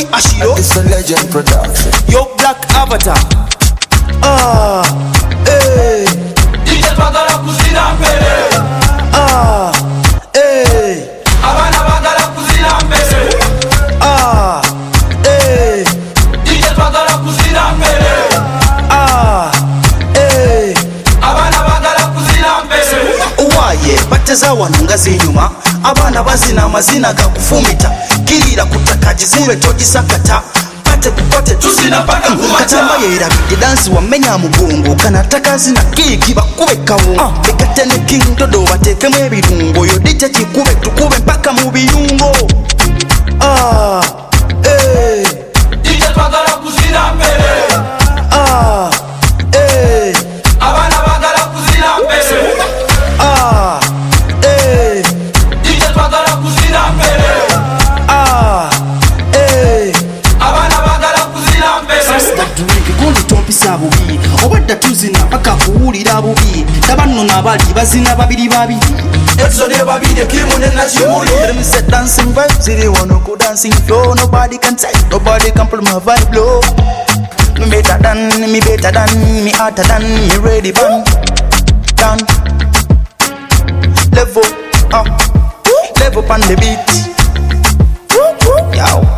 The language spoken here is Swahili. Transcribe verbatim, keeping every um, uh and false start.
Ashiro. It's a legend production. Yo Black Avatar. Ah, eh. D J bagala kuzina mbele. Ah, eh. Abana bagala kuzina mbele. Ah, eh. D J bagala kuzina mbele. Ah, eh. Abana bagala kuzina mbele. Uwaye bateza wanunga zinyuma. Abana bazina amazina gakufumita. Kirira kutakaji ziwe togisakata. Pate kupote tuzina paka kumata. Katamba yera bidi dansi wamenya mugongo. Kanataka zina kiki bakube kawo. uh. Bekatene king dodo wateke mwebirungo. Yodite chikube tukube mpaka mubiyungo. Ah, eh. D J bagala kuzina mbele. Ah, eh. Abana bagala kuzina mbele. Ah, eh. D J bagala kuzina mbele. Ah, eh. Abana bagala kuzina mbele. Sasa tuweke kundi tompisa bubi. Obadda tuzina paka kuwulira bubi. Tabanno nabali bazina babiri babiri. Exode babide kimu nena chimuli. Them say dancing vibes, they wanna go dancing floor. Nobody can say, nobody can pull my vibe low. Me better than, me better than, me hotter than, me ready band. Done. Level up, level on the beat. Yo.